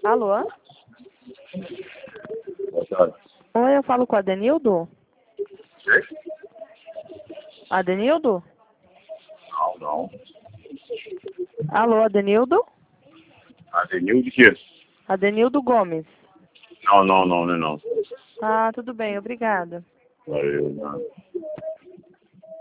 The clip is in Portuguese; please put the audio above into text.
Alô? Boa tarde. Oi, eu falo com a Adenildo? Sim? Adenildo? Não. Alô, Adenildo? Avenil de quê? Adenildo Gomes. Não. Ah, tudo bem, obrigada. Valeu, não.